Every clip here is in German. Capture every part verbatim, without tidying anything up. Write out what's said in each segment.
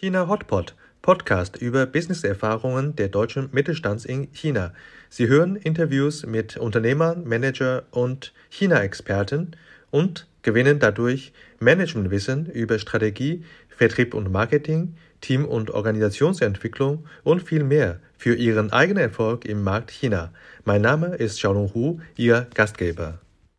China Hotpot, Podcast über Business-Erfahrungen der deutschen Mittelstands in China. Sie hören Interviews mit Unternehmern, Manager und China-Experten und gewinnen dadurch Managementwissen über Strategie, Vertrieb und Marketing, Team- und Organisationsentwicklung und viel mehr für Ihren eigenen Erfolg im Markt China. Mein Name ist Xiaolong Hu, Ihr Gastgeber.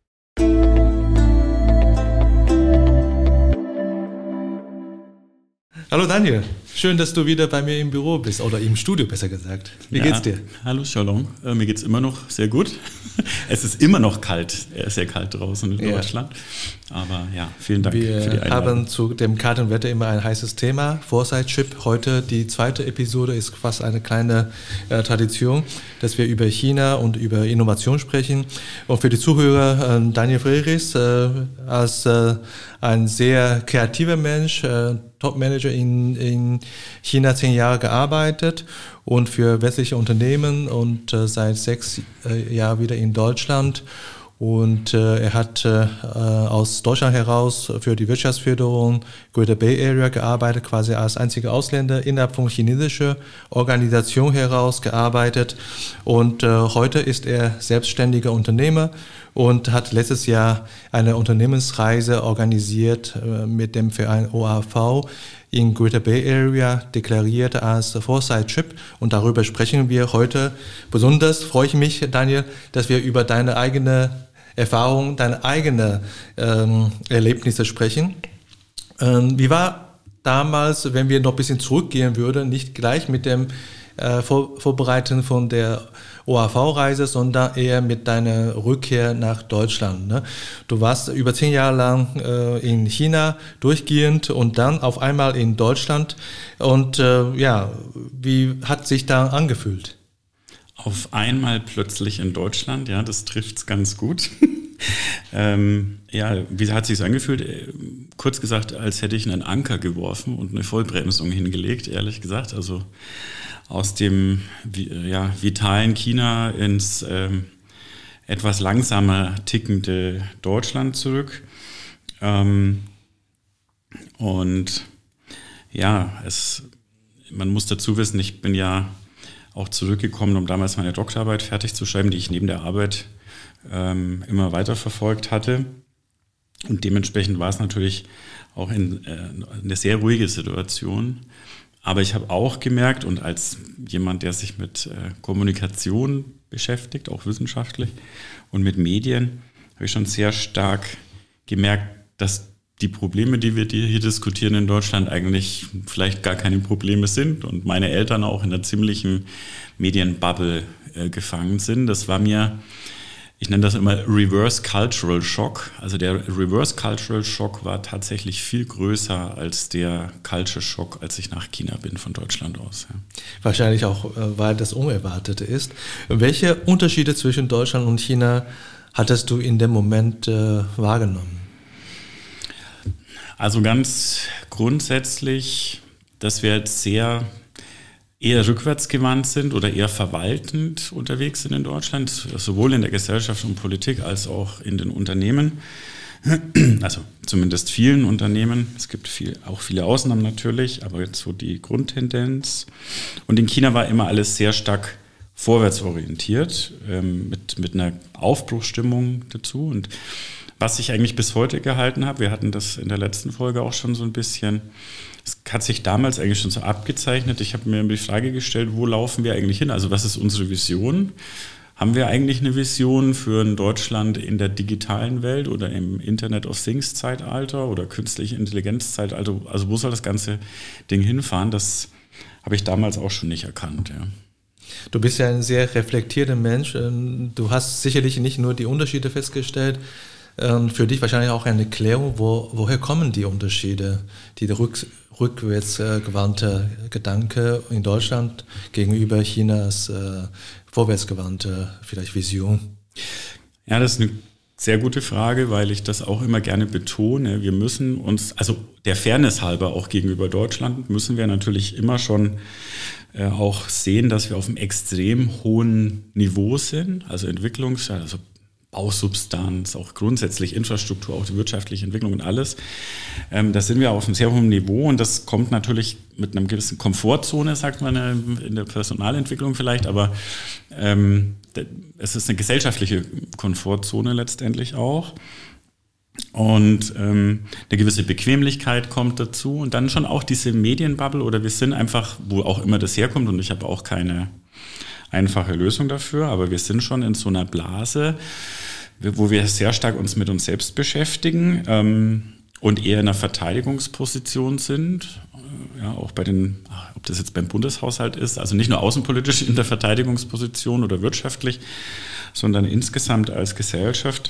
Hallo Daniel, schön, dass du wieder bei mir im Büro bist, oder im Studio besser gesagt. Wie ja, geht's dir? Hallo Xiaolong, äh, mir geht's immer noch sehr gut. Es ist immer noch kalt, sehr kalt draußen in ja. Deutschland. Aber ja, vielen Dank Wir für die Einladung. Wir haben zu dem kalten Wetter immer ein heißes Thema, Foresight-Chip. Heute die zweite Episode ist fast eine kleine äh, Tradition, dass wir über China und über Innovation sprechen. Und für die Zuhörer, äh, Daniel Freris, äh, als äh, ein sehr kreativer Mensch, äh, Top-Manager in, in China zehn Jahre gearbeitet und für westliche Unternehmen und äh, seit sechs äh, Jahren wieder in Deutschland. Und äh, er hat äh, aus Deutschland heraus für die Wirtschaftsförderung Greater Bay Area gearbeitet, quasi als einziger Ausländer innerhalb von chinesischer Organisation heraus gearbeitet. Und äh, heute ist er selbstständiger Unternehmer und hat letztes Jahr eine Unternehmensreise organisiert äh, mit dem Verein O A V in Greater Bay Area, deklariert als Foresight-Chip. Und darüber sprechen wir heute. Besonders freue ich mich, Daniel, dass wir über deine eigene Erfahrung, deine eigenen ähm, Erlebnisse sprechen. Ähm, wie war damals, wenn wir noch ein bisschen zurückgehen würden, nicht gleich mit dem äh, Vor- Vorbereiten von der O A V-Reise, sondern eher mit deiner Rückkehr nach Deutschland. Ne? Du warst über zehn Jahre lang äh, in China durchgehend und dann auf einmal in Deutschland. Und äh, ja, wie hat sich da angefühlt? Auf einmal plötzlich in Deutschland, ja, das trifft's ganz gut. ähm, ja, wie hat sich's angefühlt? Kurz gesagt, als hätte ich einen Anker geworfen und eine Vollbremsung hingelegt, ehrlich gesagt. Also aus dem ja, vitalen China ins ähm, etwas langsamer tickende Deutschland zurück. Ähm, und ja, es, man muss dazu wissen, ich bin ja auch zurückgekommen, um damals meine Doktorarbeit fertig zu schreiben, die ich neben der Arbeit ähm, immer weiter verfolgt hatte. Und dementsprechend war es natürlich auch in, äh, eine sehr ruhige Situation. Aber ich habe auch gemerkt, und als jemand, der sich mit äh, Kommunikation beschäftigt, auch wissenschaftlich, und mit Medien, habe ich schon sehr stark gemerkt, dass die Probleme, die wir hier diskutieren in Deutschland, eigentlich vielleicht gar keine Probleme sind und meine Eltern auch in einer ziemlichen Medienbubble äh, gefangen sind. Das war mir, ich nenne das immer Reverse Cultural Shock. Also der Reverse Cultural Shock war tatsächlich viel größer als der Culture Shock, als ich nach China bin von Deutschland aus. Ja. Wahrscheinlich auch, weil das Unerwartete ist. Welche Unterschiede zwischen Deutschland und China hattest du in dem Moment äh, wahrgenommen? Also ganz grundsätzlich, dass wir jetzt sehr eher rückwärtsgewandt sind oder eher verwaltend unterwegs sind in Deutschland, sowohl in der Gesellschaft und Politik als auch in den Unternehmen. Also zumindest vielen Unternehmen. Es gibt viel, auch viele Ausnahmen natürlich, aber jetzt so die Grundtendenz. Und in China war immer alles sehr stark vorwärtsorientiert, ähm, mit, mit einer Aufbruchsstimmung dazu. Und was ich eigentlich bis heute gehalten habe, wir hatten das in der letzten Folge auch schon so ein bisschen, es hat sich damals eigentlich schon so abgezeichnet. Ich habe mir die Frage gestellt, wo laufen wir eigentlich hin? Also was ist unsere Vision? Haben wir eigentlich eine Vision für ein Deutschland in der digitalen Welt oder im Internet of Things Zeitalter oder künstliche Intelligenz Zeitalter? Also wo soll das ganze Ding hinfahren? Das habe ich damals auch schon nicht erkannt, ja. Du bist ja ein sehr reflektierter Mensch. Du hast sicherlich nicht nur die Unterschiede festgestellt, für dich wahrscheinlich auch eine Erklärung, wo, woher kommen die Unterschiede, die rück, rückwärtsgewandte Gedanke in Deutschland gegenüber Chinas äh, vorwärtsgewandte vielleicht Vision? Ja, das ist eine sehr gute Frage, weil ich das auch immer gerne betone. Wir müssen uns, also der Fairness halber auch gegenüber Deutschland, müssen wir natürlich immer schon äh, auch sehen, dass wir auf einem extrem hohen Niveau sind, also Entwicklungs-, also Bausubstanz, auch grundsätzlich Infrastruktur, auch die wirtschaftliche Entwicklung und alles. Ähm, da sind wir auf einem sehr hohen Niveau und das kommt natürlich mit einer gewissen Komfortzone, sagt man in der Personalentwicklung vielleicht, aber ähm, es ist eine gesellschaftliche Komfortzone letztendlich auch. Und ähm, eine gewisse Bequemlichkeit kommt dazu und dann schon auch diese Medienbubble oder wir sind einfach, wo auch immer das herkommt und ich habe auch keine einfache Lösung dafür, aber wir sind schon in so einer Blase, wo wir sehr stark uns mit uns selbst beschäftigen ähm, und eher in einer Verteidigungsposition sind, ja, auch bei den, ob das jetzt beim Bundeshaushalt ist, also nicht nur außenpolitisch in der Verteidigungsposition oder wirtschaftlich, sondern insgesamt als Gesellschaft.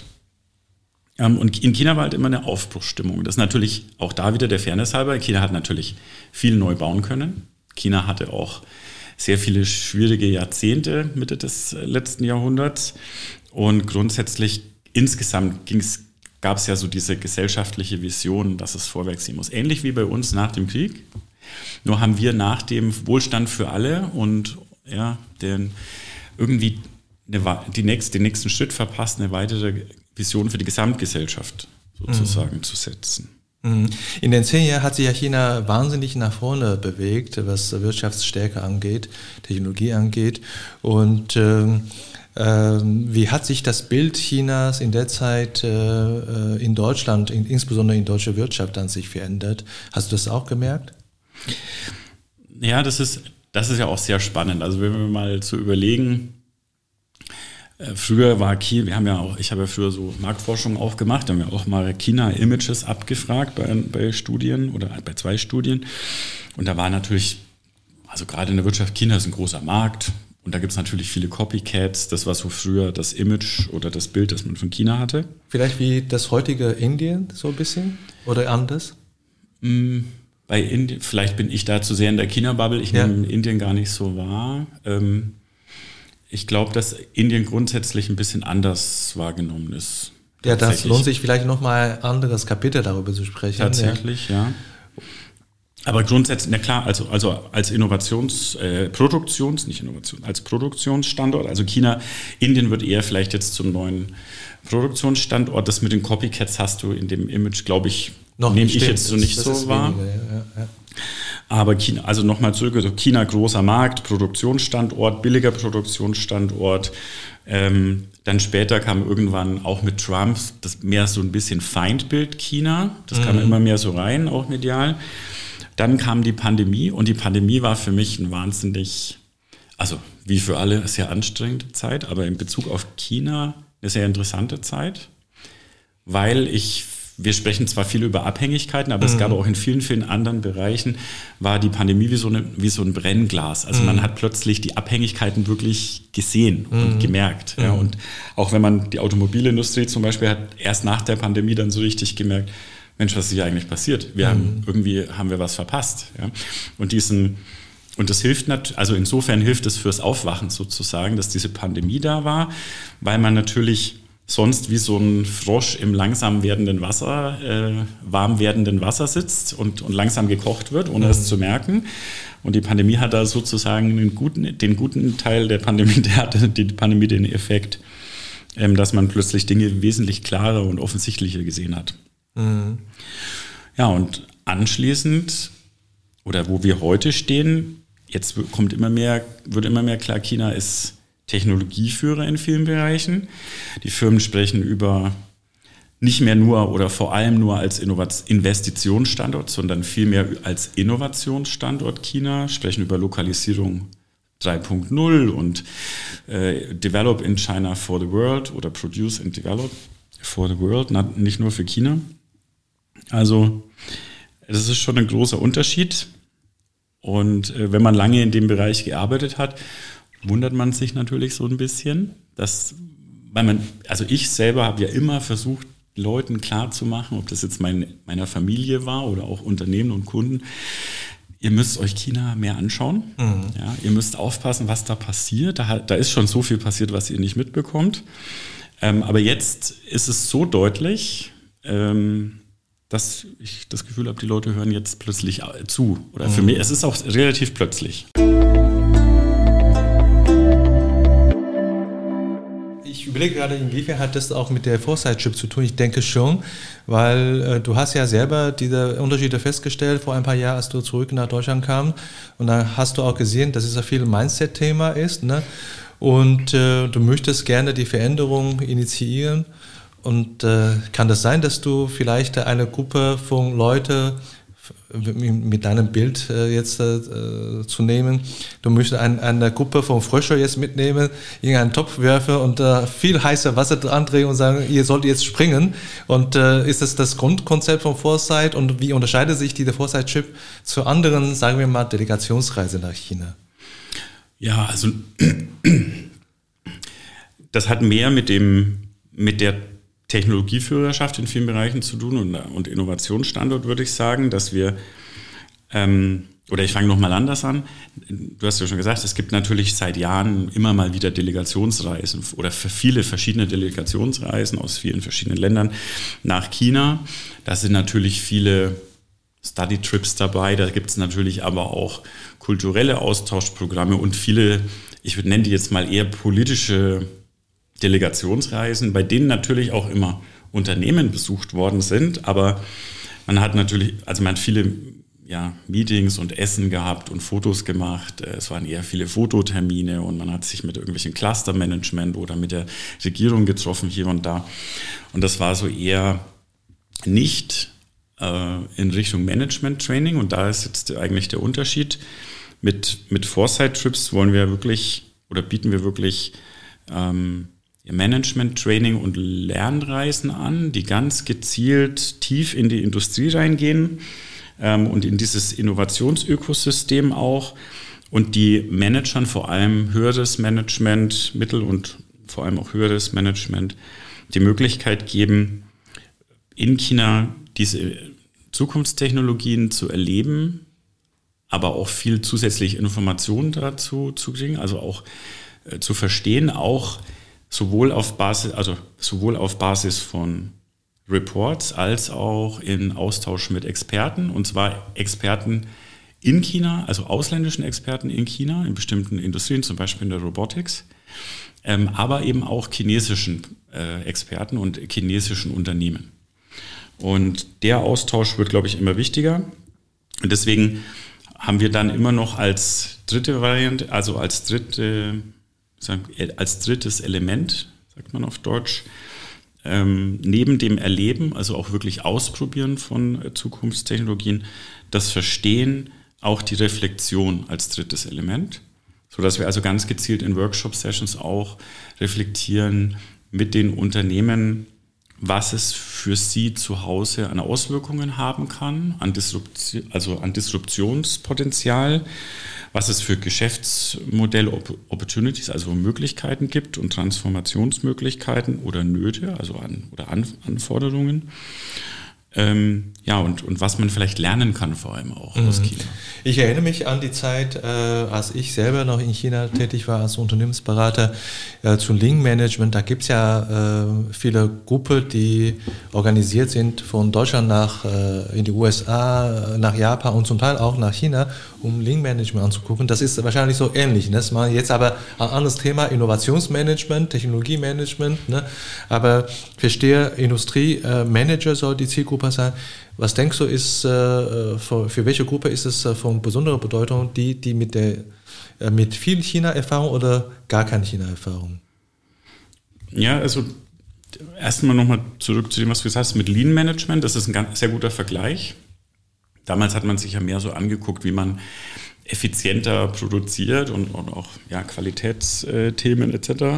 Und in China war halt immer eine Aufbruchsstimmung. Das ist natürlich auch da wieder der Fairness halber. China hat natürlich viel neu bauen können. China hatte auch sehr viele schwierige Jahrzehnte Mitte des letzten Jahrhunderts. Und grundsätzlich insgesamt gab es ja so diese gesellschaftliche Vision, dass es vorwärts gehen muss. Ähnlich wie bei uns nach dem Krieg. Nur haben wir nach dem Wohlstand für alle und ja, den irgendwie eine, die nächst, den nächsten Schritt verpasst, eine weitere Vision für die Gesamtgesellschaft sozusagen mhm. zu setzen. In den zehn Jahren hat sich ja China wahnsinnig nach vorne bewegt, was Wirtschaftsstärke angeht, Technologie angeht. Und ähm, ähm, wie hat sich das Bild Chinas in der Zeit äh, in Deutschland, in, insbesondere in deutscher Wirtschaft, an sich verändert? Hast du das auch gemerkt? Ja, das ist, das ist ja auch sehr spannend. Also wenn wir mal zu überlegen, früher war China, wir haben ja auch, ich habe ja früher so Marktforschung auch gemacht, haben wir auch mal China-Images abgefragt bei, bei Studien oder bei zwei Studien. Und da war natürlich, also gerade in der Wirtschaft, China ist ein großer Markt und da gibt es natürlich viele Copycats. Das war so früher das Image oder das Bild, das man von China hatte. Vielleicht wie das heutige Indien so ein bisschen oder anders? Bei Indien, vielleicht bin ich da zu sehr in der China-Bubble, ich ja. nehme Indien gar nicht so wahr. Ähm, Ich glaube, dass Indien grundsätzlich ein bisschen anders wahrgenommen ist. Ja, das lohnt sich vielleicht nochmal ein anderes Kapitel darüber zu sprechen. Tatsächlich, ja. ja. Aber grundsätzlich, na klar, also, also als Innovations-, äh, Produktions-, nicht Innovation, als Produktionsstandort, also China, Indien wird eher vielleicht jetzt zum neuen Produktionsstandort. Das mit den Copycats hast du in dem Image, glaube ich, nehme ich jetzt so nicht so wahr. Weniger, ja, ja. Aber China, also nochmal zurück, also China großer Markt, Produktionsstandort, billiger Produktionsstandort. Ähm, dann später kam irgendwann auch mit Trump das mehr so ein bisschen Feindbild China. Das mhm. kam immer mehr so rein, auch medial. Dann kam die Pandemie und die Pandemie war für mich ein wahnsinnig, also wie für alle, eine sehr anstrengende Zeit, aber in Bezug auf China eine sehr interessante Zeit, weil ich Wir sprechen zwar viel über Abhängigkeiten, aber mhm. es gab auch in vielen, vielen anderen Bereichen, war die Pandemie wie so, eine, wie so ein Brennglas. Also mhm. man hat plötzlich die Abhängigkeiten wirklich gesehen mhm. und gemerkt. Mhm. Ja. Und auch wenn man die Automobilindustrie zum Beispiel hat erst nach der Pandemie dann so richtig gemerkt, Mensch, was ist hier eigentlich passiert? Wir mhm. haben irgendwie haben wir was verpasst. Ja. Und diesen Und das hilft natürlich, also insofern hilft es fürs Aufwachen sozusagen, dass diese Pandemie da war, weil man natürlich sonst wie so ein Frosch im langsam werdenden Wasser, äh, warm werdenden Wasser sitzt und, und langsam gekocht wird, ohne mhm. es zu merken. Und die Pandemie hat da sozusagen einen guten, den guten Teil der Pandemie, der hatte die Pandemie den Effekt, ähm, dass man plötzlich Dinge wesentlich klarer und offensichtlicher gesehen hat. Mhm. Ja, und anschließend, oder wo wir heute stehen, jetzt kommt immer mehr, wird immer mehr klar, China ist Technologieführer in vielen Bereichen. Die Firmen sprechen über nicht mehr nur oder vor allem nur als Innovat- Investitionsstandort, sondern vielmehr als Innovationsstandort China, sprechen über Lokalisierung drei Punkt null und äh, Develop in China for the World oder Produce and Develop for the World, nicht nur für China. Also das ist schon ein großer Unterschied. Und äh, wenn man lange in dem Bereich gearbeitet hat, wundert man sich natürlich so ein bisschen, dass, weil man, also ich selber habe ja immer versucht, Leuten klarzumachen, ob das jetzt mein, meiner Familie war oder auch Unternehmen und Kunden, ihr müsst euch China mehr anschauen, mhm. ja, ihr müsst aufpassen, was da passiert, da, da ist schon so viel passiert, was ihr nicht mitbekommt, ähm, aber jetzt ist es so deutlich, ähm, dass ich das Gefühl habe, die Leute hören jetzt plötzlich zu, oder für mhm. mich, es ist auch relativ plötzlich. Ich überlege gerade, inwiefern hat das auch mit der Foresight-Chip zu tun? Ich denke schon, weil äh, du hast ja selber diese Unterschiede festgestellt vor ein paar Jahren, als du zurück nach Deutschland kamst. Und da hast du auch gesehen, dass es ja viel Mindset-Thema ist, ne? Und äh, du möchtest gerne die Veränderung initiieren. Und äh, kann das sein, dass du vielleicht eine Gruppe von Leuten mit deinem Bild äh, jetzt äh, zu nehmen, du möchtest ein, eine Gruppe von Frösche jetzt mitnehmen, in einen Topf werfen und äh, viel heißer Wasser dran drehen und sagen, ihr sollt jetzt springen. Und äh, ist das das Grundkonzept von Foresight und wie unterscheidet sich diese Foresight-Chip zu anderen, sagen wir mal, Delegationsreisen nach China? Ja, also das hat mehr mit dem mit der Technologieführerschaft in vielen Bereichen zu tun und, und Innovationsstandort, würde ich sagen, dass wir, ähm, oder ich fange nochmal anders an, du hast ja schon gesagt, es gibt natürlich seit Jahren immer mal wieder Delegationsreisen oder für viele verschiedene Delegationsreisen aus vielen verschiedenen Ländern nach China. Da sind natürlich viele Study-Trips dabei, da gibt es natürlich aber auch kulturelle Austauschprogramme und viele, ich nenne die jetzt mal eher politische Delegationsreisen, bei denen natürlich auch immer Unternehmen besucht worden sind, aber man hat natürlich, also man hat viele ja, Meetings und Essen gehabt und Fotos gemacht. Es waren eher viele Fototermine und man hat sich mit irgendwelchen Clustermanagement oder mit der Regierung getroffen hier und da. Und das war so eher nicht äh, in Richtung Management-Training und da ist jetzt eigentlich der Unterschied. Mit, mit Foresight-Trips wollen wir wirklich oder bieten wir wirklich ähm, Management-Training und Lernreisen an, die ganz gezielt tief in die Industrie reingehen ähm, und in dieses Innovationsökosystem auch und die Managern vor allem höheres Management, Mittel- und vor allem auch höheres Management die Möglichkeit geben, in China diese Zukunftstechnologien zu erleben, aber auch viel zusätzliche Informationen dazu zu kriegen, also auch äh, zu verstehen, auch sowohl auf Basis, also sowohl auf Basis von Reports als auch in Austausch mit Experten, und zwar Experten in China, also ausländischen Experten in China, in bestimmten Industrien, zum Beispiel in der Robotics, ähm, aber eben auch chinesischen äh, Experten und chinesischen Unternehmen. Und der Austausch wird, glaube ich, immer wichtiger. Und deswegen haben wir dann immer noch als dritte Variante, also als dritte als drittes Element, sagt man auf Deutsch, ähm, neben dem Erleben, also auch wirklich Ausprobieren von äh, Zukunftstechnologien, das Verstehen, auch die Reflexion als drittes Element, sodass wir also ganz gezielt in Workshop-Sessions auch reflektieren mit den Unternehmen, was es für sie zu Hause an Auswirkungen haben kann, an Disruption, also an Disruptionspotenzial, was es für Geschäftsmodell-Opportunities, also Möglichkeiten gibt und Transformationsmöglichkeiten oder Nöte, also an, oder an, Anforderungen. Ähm, ja, und, und was man vielleicht lernen kann, vor allem auch mhm. aus China. Ich erinnere mich an die Zeit, äh, als ich selber noch in China tätig war als Unternehmensberater äh, zum Lean-Management. Da gibt es ja äh, viele Gruppen, die organisiert sind von Deutschland nach äh, in die U S A, nach Japan und zum Teil auch nach China, um Lean-Management anzugucken. Das ist wahrscheinlich so ähnlich. Ne? Das ist jetzt aber ein anderes Thema, Innovationsmanagement, Technologiemanagement. Ne? Aber ich verstehe, Industriemanager äh, soll die Zielgruppe sein. Was denkst du, ist äh, für, für welche Gruppe ist es äh, von besonderer Bedeutung, die, die mit, der, äh, mit viel China-Erfahrung oder gar keine China-Erfahrung? Ja, also erstmal nochmal zurück zu dem, was du gesagt hast, mit Lean-Management. Das ist ein ganz, sehr guter Vergleich. Damals hat man sich ja mehr so angeguckt, wie man effizienter produziert und, und auch ja, Qualitätsthemen et cetera.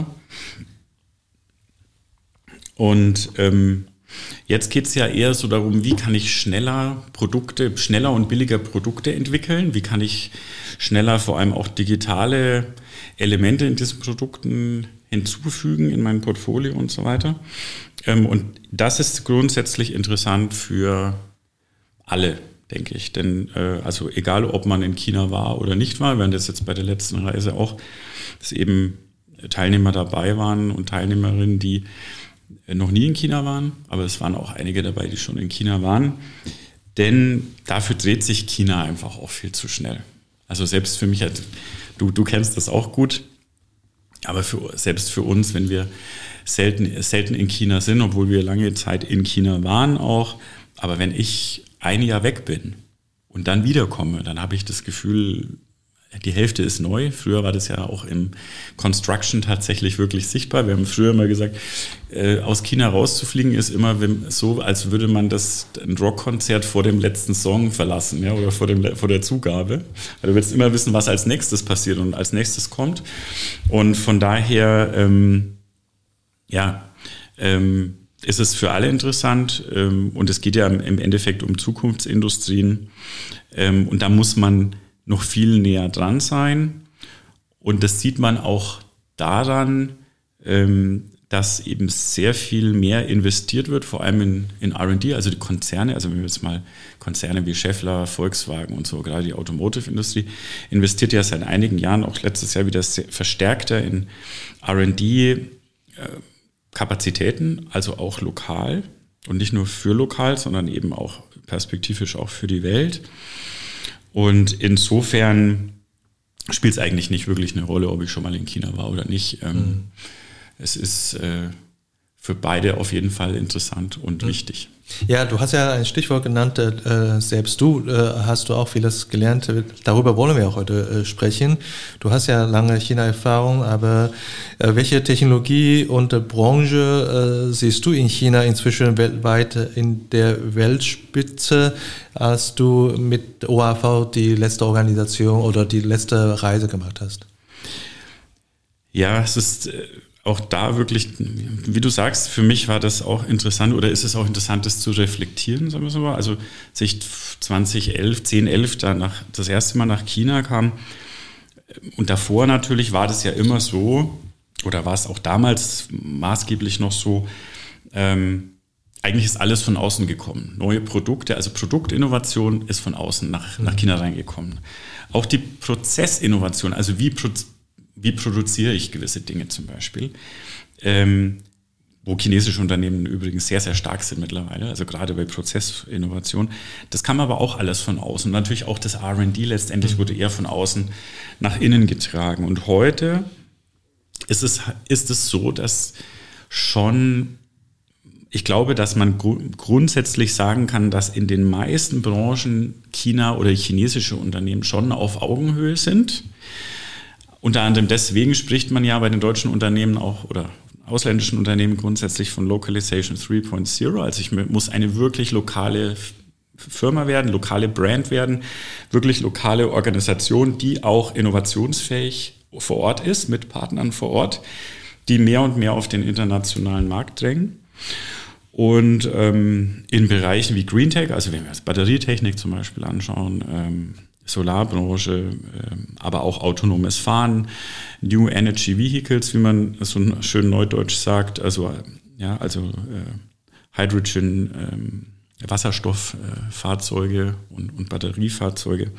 Und ähm, jetzt geht es ja eher so darum, wie kann ich schneller Produkte, schneller und billiger Produkte entwickeln, wie kann ich schneller vor allem auch digitale Elemente in diesen Produkten hinzufügen in mein Portfolio und so weiter. Und das ist grundsätzlich interessant für alle, denke ich. Denn also egal, ob man in China war oder nicht war, während das jetzt bei der letzten Reise auch, dass eben Teilnehmer dabei waren und Teilnehmerinnen, die noch nie in China waren, aber es waren auch einige dabei, die schon in China waren. Denn dafür dreht sich China einfach auch viel zu schnell. Also selbst für mich, du, du kennst das auch gut, aber für, selbst für uns, wenn wir selten, selten in China sind, obwohl wir lange Zeit in China waren auch. Aber wenn ich ein Jahr weg bin und dann wiederkomme, dann habe ich das Gefühl, die Hälfte ist neu. Früher war das ja auch im Construction tatsächlich wirklich sichtbar. Wir haben früher immer gesagt, äh, aus China rauszufliegen ist immer so, als würde man das ein Rockkonzert vor dem letzten Song verlassen, ja, oder vor, dem, vor der Zugabe. Also du willst immer wissen, was als nächstes passiert und als nächstes kommt. Und von daher, ähm, ja, ähm, ist es für alle interessant, ähm, und es geht ja im Endeffekt um Zukunftsindustrien, ähm, und da muss man noch viel näher dran sein. Und das sieht man auch daran, ähm, dass eben sehr viel mehr investiert wird, vor allem in, in R und D, also die Konzerne, also wenn wir jetzt mal Konzerne wie Schaeffler, Volkswagen und so, gerade die Automotive-Industrie, investiert ja seit einigen Jahren, auch letztes Jahr wieder sehr verstärkter in R und D-Kapazitäten, also auch lokal und nicht nur für lokal, sondern eben auch perspektivisch auch für die Welt. Und insofern spielt es eigentlich nicht wirklich eine Rolle, ob ich schon mal in China war oder nicht. Ähm, mhm. Es ist äh, für beide auf jeden Fall interessant und mhm. wichtig. Ja, du hast ja ein Stichwort genannt, äh, selbst du äh, hast du auch vieles gelernt, darüber wollen wir auch heute äh, sprechen. Du hast ja lange China-Erfahrung, aber äh, welche Technologie und äh, Branche äh, siehst du in China inzwischen weltweit in der Weltspitze, als du mit O A V die letzte Organisation oder die letzte Reise gemacht hast? Ja, es ist... Äh Auch da wirklich, wie du sagst, für mich war das auch interessant oder ist es auch interessant, das zu reflektieren, sagen wir so mal. Also als ich zwanzig elf, zehn, elf da nach, das erste Mal nach China kam und davor natürlich war das ja immer so, oder war es auch damals maßgeblich noch so, ähm, eigentlich ist alles von außen gekommen. Neue Produkte, also Produktinnovation ist von außen nach, mhm. nach China reingekommen. Auch die Prozessinnovation, also wie Prozess Wie produziere ich gewisse Dinge zum Beispiel, ähm, wo chinesische Unternehmen übrigens sehr, sehr stark sind mittlerweile, also gerade bei Prozessinnovation. Das kam aber auch alles von außen. Und natürlich auch das R und D letztendlich wurde eher von außen nach innen getragen. Und heute ist es, ist es so, dass schon, ich glaube, dass man gru- grundsätzlich sagen kann, dass in den meisten Branchen China oder chinesische Unternehmen schon auf Augenhöhe sind. Unter anderem deswegen spricht man ja bei den deutschen Unternehmen auch oder ausländischen Unternehmen grundsätzlich von Localization drei Punkt null. Also ich muss eine wirklich lokale Firma werden, lokale Brand werden, wirklich lokale Organisation, die auch innovationsfähig vor Ort ist, mit Partnern vor Ort, die mehr und mehr auf den internationalen Markt drängen. Und ähm, in Bereichen wie Green Tech, also wenn wir uns Batterietechnik zum Beispiel anschauen, ähm, Solarbranche, aber auch autonomes Fahren, New Energy Vehicles, wie man so schön neudeutsch sagt, also ja, also äh, Hydrogen, ähm, Wasserstofffahrzeuge äh, und, und Batteriefahrzeuge,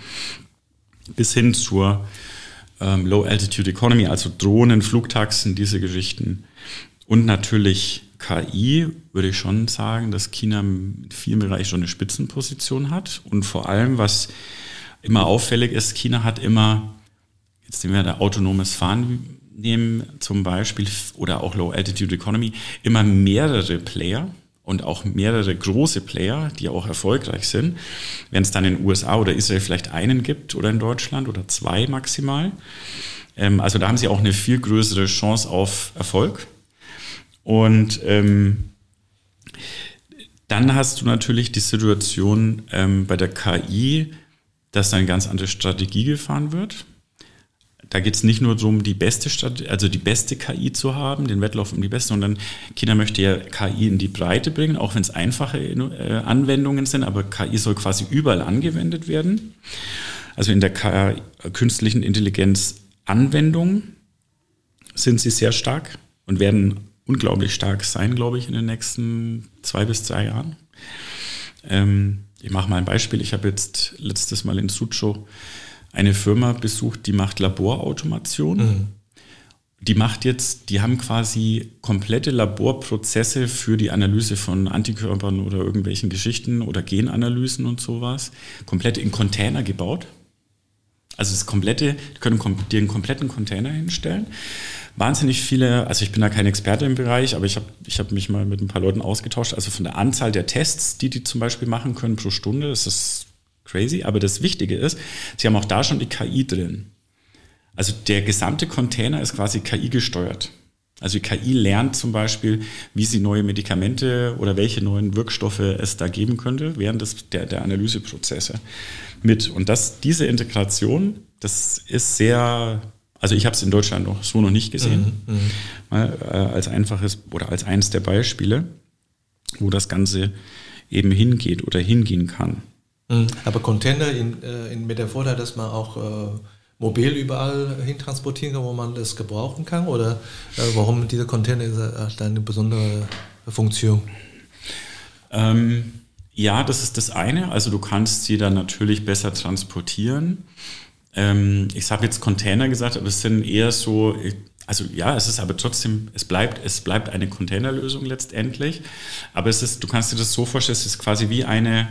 bis hin zur ähm, Low Altitude Economy, also Drohnen, Flugtaxen, diese Geschichten. Und natürlich K I, würde ich schon sagen, dass China in vielen Bereichen schon eine Spitzenposition hat. Und vor allem, was immer auffällig ist, China hat immer, jetzt nehmen wir da autonomes Fahren nehmen zum Beispiel oder auch Low Altitude Economy, immer mehrere Player und auch mehrere große Player, die auch erfolgreich sind. Wenn es dann in den U S A oder Israel vielleicht einen gibt oder in Deutschland oder zwei maximal. Ähm, also da haben sie auch eine viel größere Chance auf Erfolg. Und ähm, dann hast du natürlich die Situation ähm, bei der K I, dass da eine ganz andere Strategie gefahren wird. Da geht es nicht nur darum, die beste Strategie, also die beste K I zu haben, den Wettlauf um die beste, sondern China möchte ja K I in die Breite bringen, auch wenn es einfache äh, Anwendungen sind, aber K I soll quasi überall angewendet werden. Also in der K I, künstlichen Intelligenz Anwendung sind sie sehr stark und werden unglaublich stark sein, glaube ich, in den nächsten zwei bis drei Jahren. Ähm, Ich mache mal ein Beispiel. Ich habe jetzt letztes Mal in Suzhou eine Firma besucht, die macht Laborautomation. Mhm. Die macht jetzt, die haben quasi komplette Laborprozesse für die Analyse von Antikörpern oder irgendwelchen Geschichten oder Genanalysen und sowas, komplett in Container gebaut. Also das komplette, die können dir einen kompletten Container hinstellen. Wahnsinnig viele, also ich bin da kein Experte im Bereich, aber ich habe ich hab mich mal mit ein paar Leuten ausgetauscht. Also von der Anzahl der Tests, die die zum Beispiel machen können pro Stunde, das ist crazy. Aber das Wichtige ist, sie haben auch da schon die K I drin. Also der gesamte Container ist quasi K I gesteuert. Also die K I lernt zum Beispiel, wie sie neue Medikamente oder welche neuen Wirkstoffe es da geben könnte während des, der, der Analyseprozesse mit. Und das, diese Integration, das ist sehr, also ich habe es in Deutschland noch so noch nicht gesehen, mhm, mal äh, als einfaches oder als eines der Beispiele, wo das Ganze eben hingeht oder hingehen kann. Mhm. Aber Container in, äh, in, mit der Vorteil, dass man auch äh, mobil überall hin transportieren kann, wo man das gebrauchen kann? Oder äh, warum diese Container ist eine besondere Funktion? Ähm, ja, das ist das eine. Also du kannst sie dann natürlich besser transportieren. Ähm, ich habe jetzt Container gesagt, aber es sind eher so, also ja, es ist aber trotzdem, es bleibt, es bleibt eine Containerlösung letztendlich. Aber es ist, du kannst dir das so vorstellen, es ist quasi wie eine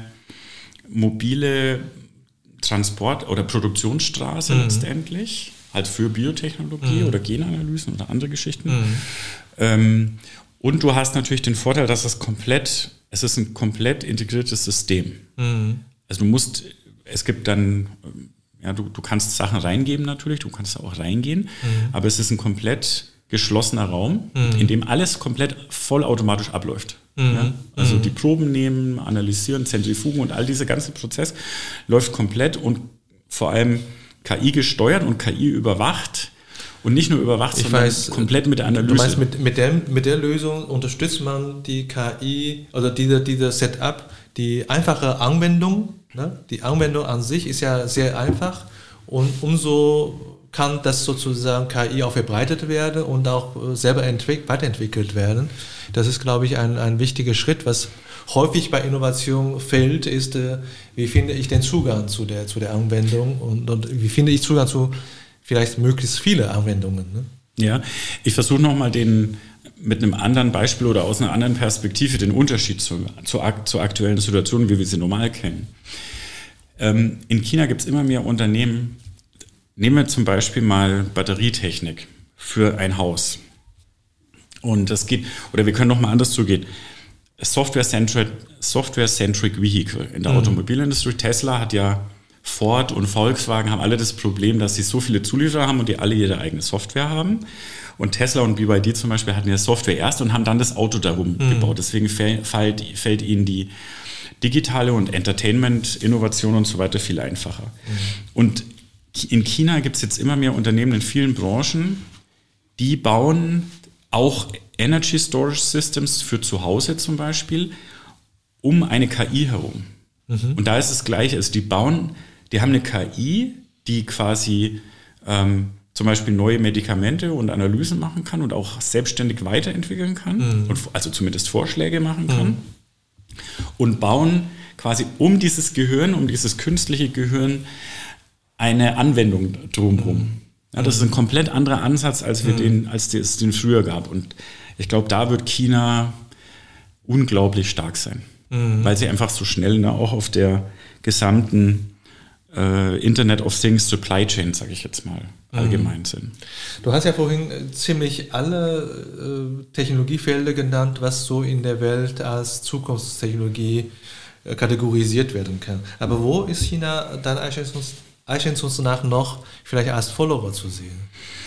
mobile Transport- oder Produktionsstraße mhm. letztendlich, halt für Biotechnologie mhm. oder Genanalysen oder andere Geschichten. Mhm. Ähm, und du hast natürlich den Vorteil, dass es komplett, es ist ein komplett integriertes System. Mhm. Also du musst, es gibt dann, ja, du, du kannst Sachen reingeben natürlich, du kannst auch reingehen, mhm. aber es ist ein komplett geschlossener Raum, mhm. in dem alles komplett vollautomatisch abläuft. Mhm. Ja? Also mhm. die Proben nehmen, analysieren, Zentrifugen und all dieser ganze Prozess läuft komplett und vor allem K I gesteuert und K I überwacht und nicht nur überwacht, ich sondern weiß, komplett mit der Analyse. Du meinst, mit, mit, der, mit der Lösung unterstützt man die K I, also diese, diese Setup, die einfache Anwendung, ne? Die Anwendung an sich ist ja sehr einfach und umso kann das sozusagen K I auch verbreitet werden und auch selber entwick- weiterentwickelt werden. Das ist, glaube ich, ein, ein wichtiger Schritt, was häufig bei Innovation fehlt, ist, äh, wie finde ich den Zugang zu der, zu der Anwendung und, und wie finde ich Zugang zu vielleicht möglichst viele Anwendungen. Ne? Ja, ich versuche nochmal den mit einem anderen Beispiel oder aus einer anderen Perspektive den Unterschied zu, zu, zur aktuellen Situation, wie wir sie normal kennen. Ähm, in China gibt es immer mehr Unternehmen. Nehmen wir zum Beispiel mal Batterietechnik für ein Haus. Und das geht, oder wir können noch mal anders zugehen. Software-centric, Software-centric Vehicle in der mhm. Automobilindustrie. Tesla hat ja, Ford und Volkswagen haben alle das Problem, dass sie so viele Zulieferer haben und die alle ihre eigene Software haben. Und Tesla und B Y D zum Beispiel hatten ja Software erst und haben dann das Auto darum mhm. gebaut. Deswegen fällt, fällt ihnen die digitale und Entertainment-Innovation und so weiter viel einfacher. Mhm. Und in China gibt es jetzt immer mehr Unternehmen in vielen Branchen, die bauen auch Energy Storage Systems für zu Hause zum Beispiel um eine K I herum. Mhm. Und da ist es gleich, also die bauen, die haben eine K I, die quasi ähm, zum Beispiel neue Medikamente und Analysen machen kann und auch selbstständig weiterentwickeln kann, mhm. und, also zumindest Vorschläge machen kann, mhm. und bauen quasi um dieses Gehirn, um dieses künstliche Gehirn eine Anwendung drumherum. Mhm. Ja, das ist ein komplett anderer Ansatz, als wir mhm. den, als es den früher gab. Und ich glaube, da wird China unglaublich stark sein, mhm. weil sie einfach so schnell, ne, auch auf der gesamten äh, Internet of Things Supply Chain, sage ich jetzt mal, allgemein mhm. sind. Du hast ja vorhin äh, ziemlich alle äh, Technologiefelder genannt, was so in der Welt als Zukunftstechnologie äh, kategorisiert werden kann. Aber wo ist China dann Einschätzungs Einschätzungs nach noch vielleicht als Follower zu sehen?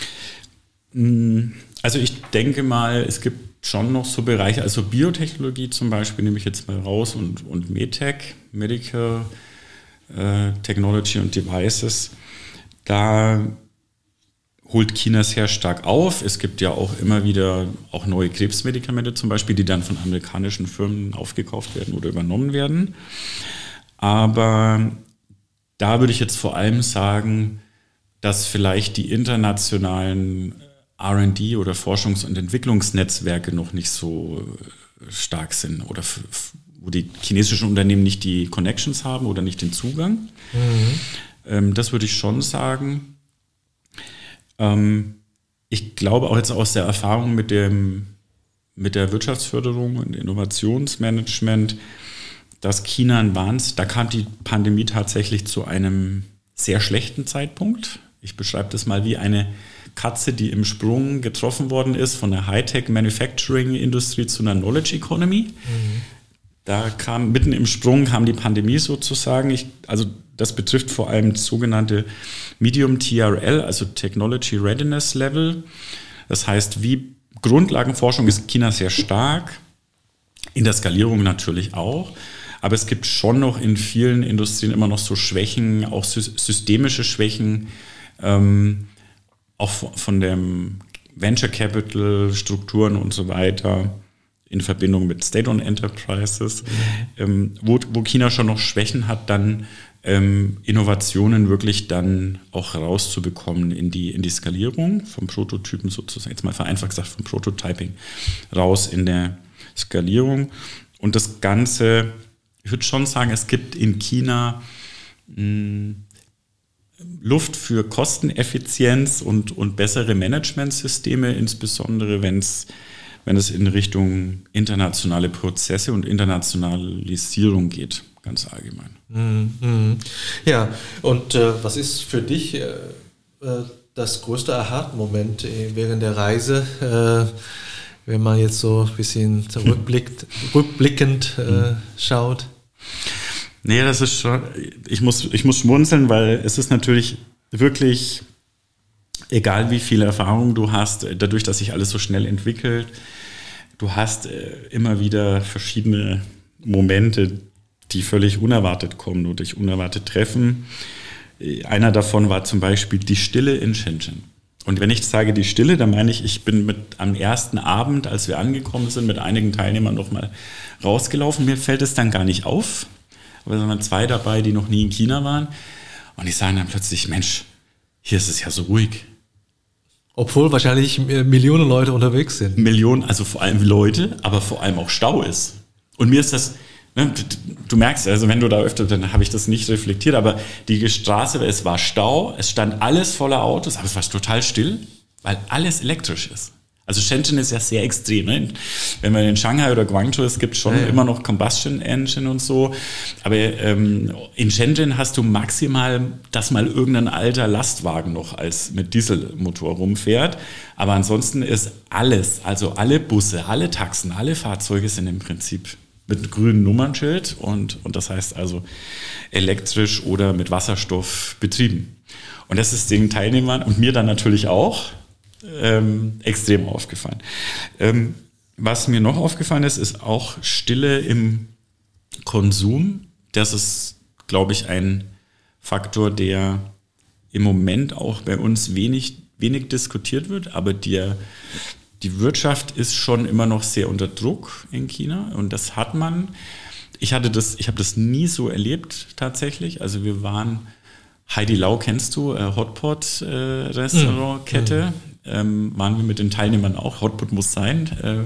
Also ich denke mal, es gibt schon noch so Bereiche, also Biotechnologie zum Beispiel nehme ich jetzt mal raus und, und MedTech, Medical äh, Technology und Devices, da holt China sehr stark auf. Es gibt ja auch immer wieder auch neue Krebsmedikamente zum Beispiel, die dann von amerikanischen Firmen aufgekauft werden oder übernommen werden. Aber da würde ich jetzt vor allem sagen, dass vielleicht die internationalen R und D oder Forschungs- und Entwicklungsnetzwerke noch nicht so stark sind oder f- f- wo die chinesischen Unternehmen nicht die Connections haben oder nicht den Zugang. Mhm. Ähm, das würde ich schon sagen. Ähm, ich glaube auch jetzt aus der Erfahrung mit dem, mit der Wirtschaftsförderung und Innovationsmanagement, dass China ein Wahnsinn, da kam die Pandemie tatsächlich zu einem sehr schlechten Zeitpunkt. Ich beschreibe das mal wie eine Katze, die im Sprung getroffen worden ist von der Hightech-Manufacturing-Industrie zu einer Knowledge-Economy. Mhm. Da kam mitten im Sprung kam die Pandemie sozusagen. Ich, also das betrifft vor allem das sogenannte Medium T R L, also Technology Readiness Level. Das heißt, wie Grundlagenforschung ist China sehr stark, in der Skalierung natürlich auch. Aber es gibt schon noch in vielen Industrien immer noch so Schwächen, auch systemische Schwächen, ähm, auch von dem Venture Capital, Strukturen und so weiter, in Verbindung mit State-owned Enterprises, mhm. ähm, wo, wo China schon noch Schwächen hat, dann ähm, Innovationen wirklich dann auch rauszubekommen in die, in die Skalierung, vom Prototypen sozusagen, jetzt mal vereinfacht gesagt, vom Prototyping raus in der Skalierung. Und das Ganze, ich würde schon sagen, es gibt in China mh, Luft für Kosteneffizienz und, und bessere Managementsysteme, insbesondere wenn es wenn es in Richtung internationale Prozesse und Internationalisierung geht, ganz allgemein. Mhm. Ja, und äh, was ist für dich äh, das größte Aha-Moment während der Reise, äh, wenn man jetzt so ein bisschen zurückblickt, rückblickend äh, schaut? Nee, das ist schon, ich muss, ich muss schmunzeln, weil es ist natürlich wirklich, egal wie viel Erfahrung du hast, dadurch, dass sich alles so schnell entwickelt, du hast äh, immer wieder verschiedene Momente, die völlig unerwartet kommen oder dich unerwartet treffen. Einer davon war zum Beispiel die Stille in Shenzhen. Und wenn ich sage die Stille, dann meine ich, ich bin mit am ersten Abend, als wir angekommen sind, mit einigen Teilnehmern noch mal rausgelaufen. Mir fällt es dann gar nicht auf, aber es waren zwei dabei, die noch nie in China waren. Und die sagen dann plötzlich, Mensch, hier ist es ja so ruhig. Obwohl wahrscheinlich Millionen Leute unterwegs sind. Millionen, also vor allem Leute, aber vor allem auch Stau ist. Und mir ist das, ne, du, du merkst, also wenn du da öfter, dann habe ich das nicht reflektiert, aber die Straße, es war Stau, es stand alles voller Autos, aber es war total still, weil alles elektrisch ist. Also Shenzhen ist ja sehr extrem. Ne? Wenn man in Shanghai oder Guangzhou ist, gibt es schon ja, ja. immer noch Combustion Engine und so. Aber ähm, in Shenzhen hast du maximal, dass mal irgendein alter Lastwagen noch als mit Dieselmotor rumfährt. Aber ansonsten ist alles, also alle Busse, alle Taxen, alle Fahrzeuge sind im Prinzip mit grünem Nummernschild und, und das heißt also elektrisch oder mit Wasserstoff betrieben. Und das ist den Teilnehmern und mir dann natürlich auch Ähm, extrem aufgefallen. Ähm, was mir noch aufgefallen ist, ist auch Stille im Konsum. Das ist, glaube ich, ein Faktor, der im Moment auch bei uns wenig, wenig diskutiert wird, aber der, die Wirtschaft ist schon immer noch sehr unter Druck in China und das hat man. Ich hatte das, ich habe das nie so erlebt tatsächlich. Also wir waren Heidi Lau kennst du, äh, Hotpot-Restaurantkette. Äh, mm. Ähm, waren wir mit den Teilnehmern auch, Hotpot muss sein. Äh,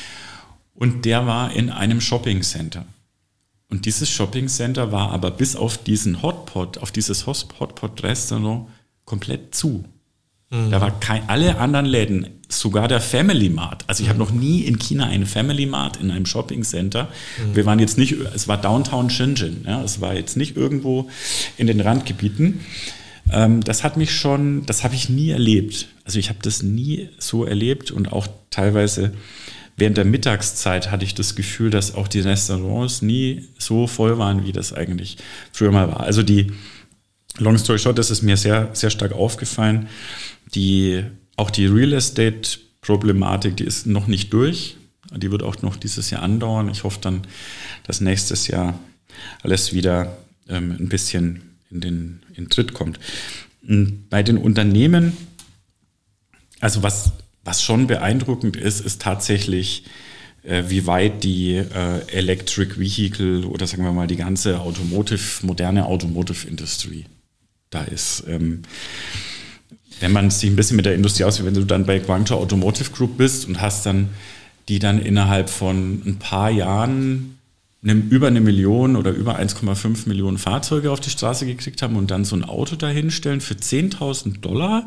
und der war in einem Shopping-Center. Und dieses Shopping-Center war aber bis auf diesen Hotpot, auf dieses Hotpot-Restaurant komplett zu. Mhm. Da war kein, alle anderen Läden, sogar der Family Mart. Also ich habe noch nie in China einen Family Mart in einem Shopping-Center. Mhm. Wir waren jetzt nicht, es war Downtown Shenzhen, ja, es war jetzt nicht irgendwo in den Randgebieten. Das hat mich schon, das habe ich nie erlebt. Also ich habe das nie so erlebt und auch teilweise während der Mittagszeit hatte ich das Gefühl, dass auch die Restaurants nie so voll waren, wie das eigentlich früher mal war. Also die, long story short, das ist mir sehr, sehr stark aufgefallen. Die, auch die Real Estate Problematik, die ist noch nicht durch. Die wird auch noch dieses Jahr andauern. Ich hoffe dann, dass nächstes Jahr alles wieder ähm, ein bisschen in den in Tritt kommt. Bei den Unternehmen, also was, was schon beeindruckend ist, ist tatsächlich, äh, wie weit die äh, Electric Vehicle oder sagen wir mal die ganze Automotive, moderne Automotive-Industrie da ist. Ähm, wenn man sich ein bisschen mit der Industrie auskennt, wenn du dann bei Guangzhou Automotive Group bist und hast dann die dann innerhalb von ein paar Jahren über eine Million oder über eins Komma fünf Millionen Fahrzeuge auf die Straße gekriegt haben und dann so ein Auto dahinstellen für zehntausend Dollar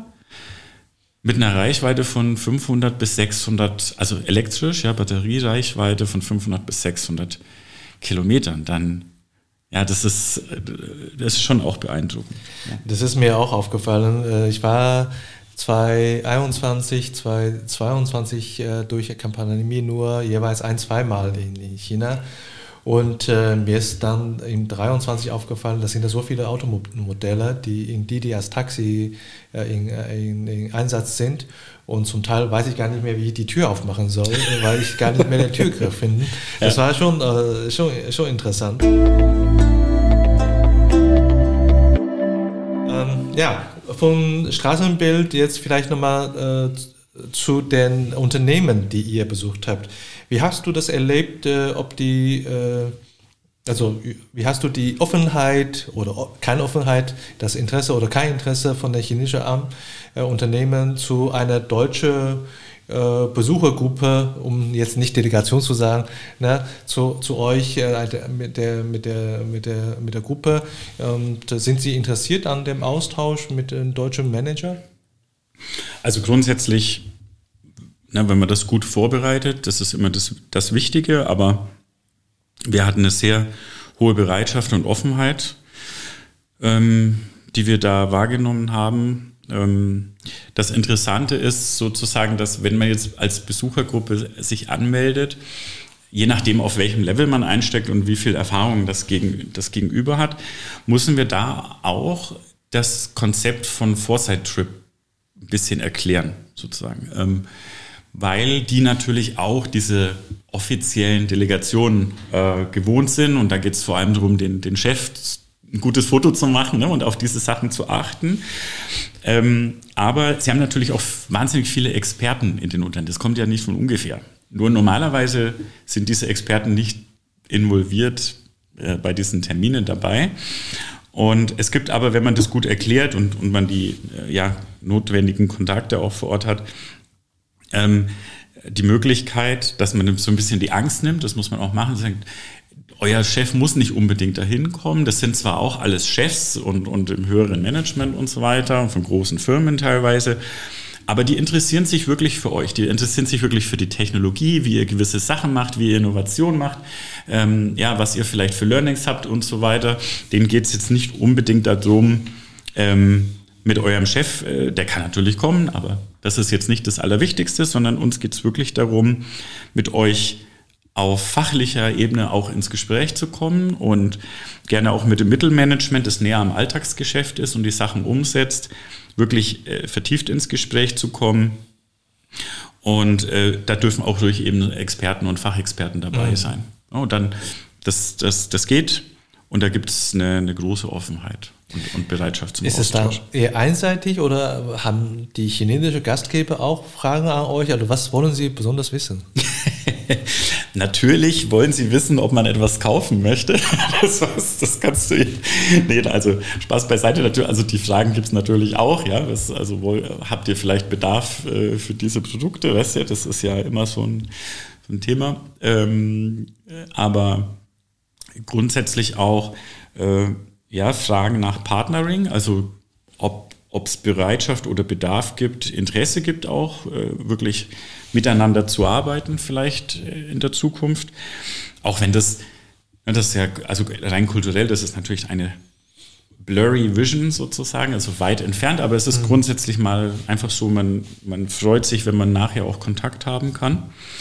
mit einer Reichweite von fünfhundert bis sechshundert, also elektrisch, ja, Batteriereichweite von fünfhundert bis sechshundert Kilometern, dann, ja, das ist, das ist schon auch beeindruckend. Ja. Das ist mir auch aufgefallen. Ich war zwanzig einundzwanzig, zwanzig zweiundzwanzig durch Pandemie nur jeweils ein-, zweimal in China. Und äh, mir ist dann in dreiundzwanzig aufgefallen, das sind da so viele Automodelle, die, in die, die als Taxi äh, in, in, in Einsatz sind. Und zum Teil weiß ich gar nicht mehr, wie ich die Tür aufmachen soll, weil ich gar nicht mehr den Türgriff finde. Das war schon, äh, schon, schon interessant. Ähm, ja, vom Straßenbild jetzt vielleicht nochmal äh, zu den Unternehmen, die ihr besucht habt. Wie hast du das erlebt, äh, ob die, äh, also wie hast du die Offenheit oder keine Offenheit, das Interesse oder kein Interesse von der chinesischen äh, Unternehmen zu einer deutschen äh, Besuchergruppe, um jetzt nicht Delegation zu sagen, ne, zu, zu euch äh, mit, der, mit, der, mit, der, mit der Gruppe? Und sind Sie interessiert an dem Austausch mit dem deutschen Manager? Also grundsätzlich, na, wenn man das gut vorbereitet, das ist immer das, das Wichtige, aber wir hatten eine sehr hohe Bereitschaft und Offenheit, ähm, die wir da wahrgenommen haben. Ähm, das Interessante ist sozusagen, dass wenn man jetzt als Besuchergruppe sich anmeldet, je nachdem, auf welchem Level man einsteckt und wie viel Erfahrung das, gegen, das Gegenüber hat, müssen wir da auch das Konzept von Foresight Trip ein bisschen erklären, sozusagen. Ähm, weil die natürlich auch diese offiziellen Delegationen äh, gewohnt sind. Und da geht es vor allem darum, den, den Chef ein gutes Foto zu machen, ne, und auf diese Sachen zu achten. Ähm, aber sie haben natürlich auch wahnsinnig viele Experten in den Unternehmen. Das kommt ja nicht von ungefähr. Nur normalerweise sind diese Experten nicht involviert äh, bei diesen Terminen dabei. Und es gibt aber, wenn man das gut erklärt und, und man die äh, ja, notwendigen Kontakte auch vor Ort hat, Ähm, die Möglichkeit, dass man so ein bisschen die Angst nimmt, das muss man auch machen, sagt, euer Chef muss nicht unbedingt dahin kommen, das sind zwar auch alles Chefs und, und im höheren Management und so weiter, von großen Firmen teilweise, aber die interessieren sich wirklich für euch, die interessieren sich wirklich für die Technologie, wie ihr gewisse Sachen macht, wie ihr Innovation macht, ähm, ja, was ihr vielleicht für Learnings habt und so weiter. Denen geht es jetzt nicht unbedingt darum, ähm, mit eurem Chef, äh, der kann natürlich kommen, aber das ist jetzt nicht das Allerwichtigste, sondern uns geht es wirklich darum, mit euch auf fachlicher Ebene auch ins Gespräch zu kommen und gerne auch mit dem Mittelmanagement, das näher am Alltagsgeschäft ist und die Sachen umsetzt, wirklich äh, vertieft ins Gespräch zu kommen. Und äh, da dürfen auch durch eben Experten und Fachexperten dabei mhm. sein. Und dann, das, das, das geht und da gibt es eine, eine große Offenheit. Und, und Bereitschaft zum Ist Austausch. Ist es dann eher einseitig oder haben die chinesischen Gastgeber auch Fragen an euch? Also was wollen sie besonders wissen? Natürlich wollen sie wissen, ob man etwas kaufen möchte. Das, was, das kannst du. Nee, also Spaß beiseite. Natürlich, also die Fragen gibt es natürlich auch. Ja, was, also wo, habt ihr vielleicht Bedarf äh, für diese Produkte? Weißt du, das ist ja immer so ein, so ein Thema. Ähm, aber grundsätzlich auch. Äh, Ja, Fragen nach Partnering, also ob es Bereitschaft oder Bedarf gibt, Interesse gibt auch, äh, wirklich miteinander zu arbeiten vielleicht äh, in der Zukunft. Auch wenn das, das ist ja, also rein kulturell, das ist natürlich eine blurry Vision sozusagen, also weit entfernt, aber es ist mhm. grundsätzlich mal einfach so, man, man freut sich, wenn man nachher auch Kontakt haben kann.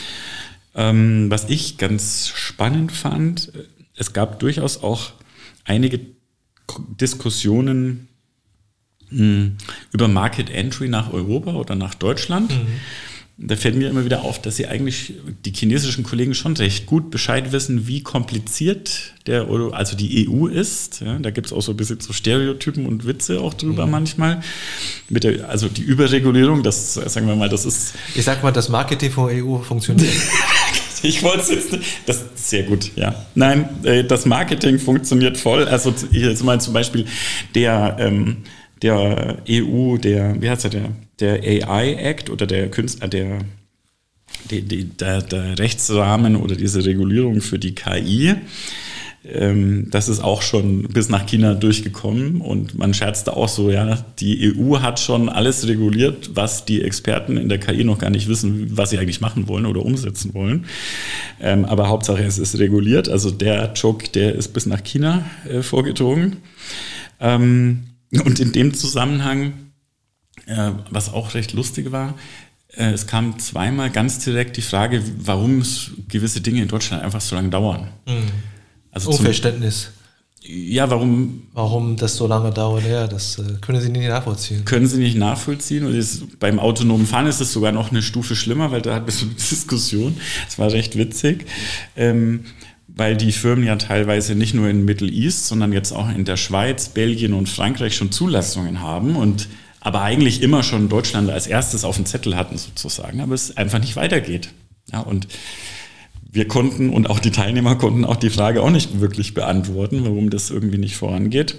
Ähm, was ich ganz spannend fand, es gab durchaus auch einige Diskussionen mh, über Market Entry nach Europa oder nach Deutschland. Mhm. Da fällt mir immer wieder auf, dass sie eigentlich, die chinesischen Kollegen schon recht gut Bescheid wissen, wie kompliziert der Euro, also die E U ist. Ja, da gibt es auch so ein bisschen so Stereotypen und Witze auch drüber mhm. manchmal. Mit der, also die Überregulierung, das sagen wir mal, das ist... Ich sag mal, das Marketing von E U funktioniert. Ich wollte es jetzt nicht. Das ist sehr gut, ja. Nein, das Marketing funktioniert voll. Also jetzt mal zum Beispiel der, ähm, der E U, der, wie heißt der, der, der A I Act oder der Künstler, der, die, die, der, der Rechtsrahmen oder diese Regulierung für die K I, ähm, das ist auch schon bis nach China durchgekommen und man scherzte auch so, ja, die E U hat schon alles reguliert, was die Experten in der K I noch gar nicht wissen, was sie eigentlich machen wollen oder umsetzen wollen. Ähm, aber Hauptsache es ist reguliert, also der Joke, der ist bis nach China äh, vorgedrungen. Ähm, und in dem Zusammenhang, äh, was auch recht lustig war, äh, es kam zweimal ganz direkt die Frage, warum gewisse Dinge in Deutschland einfach so lange dauern. Mhm. Also Unverständnis. Zum, ja, warum? Warum das so lange dauert, ja, das äh, können Sie nicht nachvollziehen. Können Sie nicht nachvollziehen. Und jetzt, beim autonomen Fahren ist es sogar noch eine Stufe schlimmer, weil da hat es eine Diskussion. Das war recht witzig. Ähm, weil die Firmen ja teilweise nicht nur in Middle East, sondern jetzt auch in der Schweiz, Belgien und Frankreich schon Zulassungen haben und aber eigentlich immer schon Deutschland als erstes auf dem Zettel hatten sozusagen, aber es einfach nicht weitergeht. Ja, und wir konnten und auch die Teilnehmer konnten auch die Frage auch nicht wirklich beantworten, warum das irgendwie nicht vorangeht.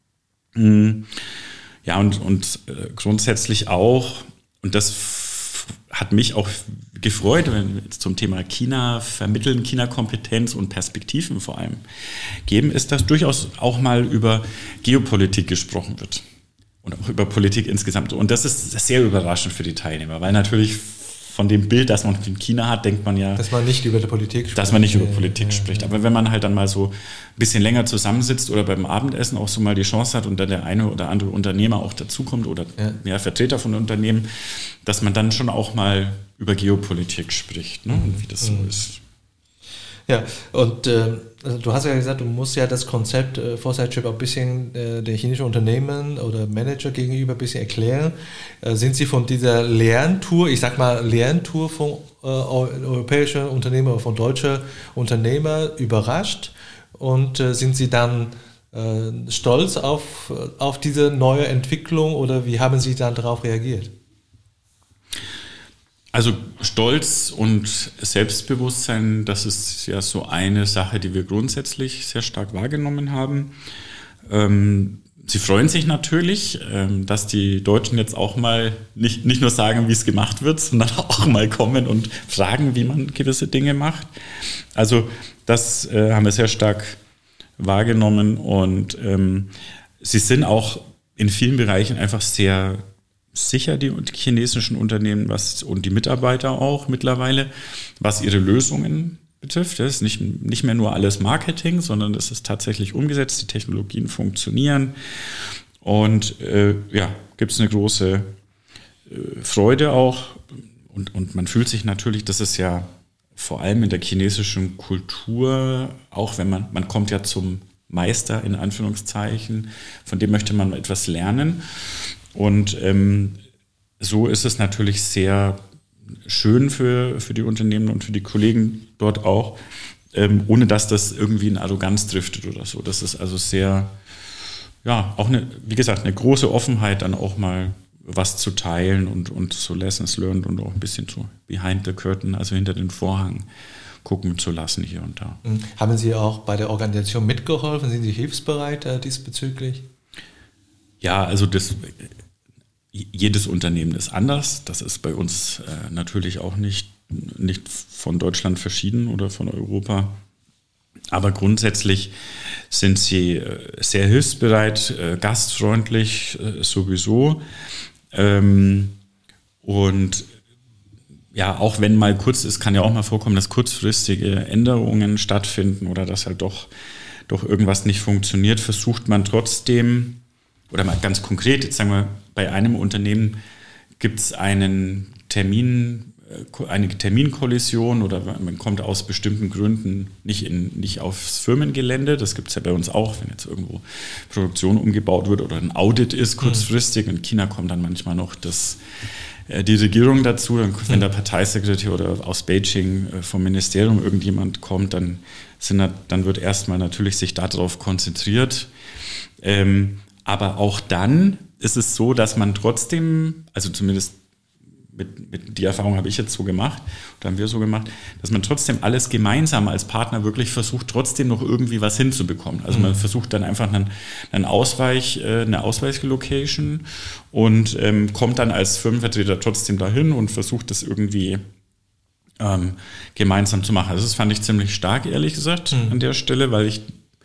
Ja, und, und grundsätzlich auch, und das hat mich auch gefreut, wenn wir jetzt zum Thema China vermitteln, China-Kompetenz und Perspektiven vor allem geben, ist, dass durchaus auch mal über Geopolitik gesprochen wird und auch über Politik insgesamt. Und das ist sehr überraschend für die Teilnehmer, weil natürlich von dem Bild, das man in China hat, denkt man ja, dass man nicht über die Politik spricht. Dass man nicht über Politik ja, spricht. Ja. Aber wenn man halt dann mal so ein bisschen länger zusammensitzt oder beim Abendessen auch so mal die Chance hat und dann der eine oder andere Unternehmer auch dazukommt oder ja. Ja, Vertreter von Unternehmen, dass man dann schon auch mal über Geopolitik spricht, ne? Und wie das so mhm. ist. Ja, und äh, also du hast ja gesagt, du musst ja das Konzept äh, Foresight-Chip auch ein bisschen äh, den chinesischen Unternehmen oder Manager gegenüber ein bisschen erklären. Äh, sind Sie von dieser Lerntour, ich sag mal Lerntour von äh, europäischen Unternehmern oder von deutschen Unternehmern überrascht? Und äh, sind Sie dann äh, stolz auf, auf diese neue Entwicklung oder wie haben Sie dann darauf reagiert? Also Stolz und Selbstbewusstsein, das ist ja so eine Sache, die wir grundsätzlich sehr stark wahrgenommen haben. Ähm, sie freuen sich natürlich, ähm, dass die Deutschen jetzt auch mal nicht, nicht nur sagen, wie es gemacht wird, sondern auch mal kommen und fragen, wie man gewisse Dinge macht. Also das äh, haben wir sehr stark wahrgenommen und ähm, sie sind auch in vielen Bereichen einfach sehr sicher, die chinesischen Unternehmen was, und die Mitarbeiter auch mittlerweile, was ihre Lösungen betrifft. Das ist nicht, nicht mehr nur alles Marketing, sondern es ist tatsächlich umgesetzt, die Technologien funktionieren und äh, ja, gibt es eine große äh, Freude auch und, und man fühlt sich natürlich, das ist ja vor allem in der chinesischen Kultur, auch wenn man, man kommt ja zum Meister in Anführungszeichen, von dem möchte man etwas lernen. Und ähm, so ist es natürlich sehr schön für, für die Unternehmen und für die Kollegen dort auch, ähm, ohne dass das irgendwie in Arroganz driftet oder so. Das ist also sehr, ja, auch eine, wie gesagt, eine große Offenheit, dann auch mal was zu teilen und, und so Lessons learned und auch ein bisschen so behind the curtain, also hinter den Vorhang gucken zu lassen hier und da. Haben Sie auch bei der Organisation mitgeholfen? Sind Sie hilfsbereit äh, diesbezüglich? Ja, also das, jedes Unternehmen ist anders. Das ist bei uns äh, natürlich auch nicht, nicht von Deutschland verschieden oder von Europa. Aber grundsätzlich sind sie äh, sehr hilfsbereit, äh, gastfreundlich äh, sowieso. Ähm, und ja, auch wenn mal kurz, es kann ja auch mal vorkommen, dass kurzfristige Änderungen stattfinden oder dass halt doch, doch irgendwas nicht funktioniert, versucht man trotzdem, oder mal ganz konkret, jetzt sagen wir, bei einem Unternehmen gibt es einen Termin, eine Terminkollision oder man kommt aus bestimmten Gründen nicht, in, nicht aufs Firmengelände. Das gibt es ja bei uns auch, wenn jetzt irgendwo Produktion umgebaut wird oder ein Audit ist kurzfristig. In China kommt dann manchmal noch das, die Regierung dazu. Dann, wenn der Parteisekretär oder aus Beijing vom Ministerium irgendjemand kommt, dann, sind, dann wird erstmal natürlich sich darauf konzentriert. Ähm, Aber auch dann ist es so, dass man trotzdem, also zumindest mit, mit die Erfahrung habe ich jetzt so gemacht, oder haben wir so gemacht, dass man trotzdem alles gemeinsam als Partner wirklich versucht, trotzdem noch irgendwie was hinzubekommen. Also man versucht dann einfach einen, einen Ausweich, eine Ausweichlocation und ähm, kommt dann als Firmenvertreter trotzdem dahin und versucht das irgendwie ähm, gemeinsam zu machen. Also das fand ich ziemlich stark, ehrlich gesagt, mhm. an der Stelle, weil ich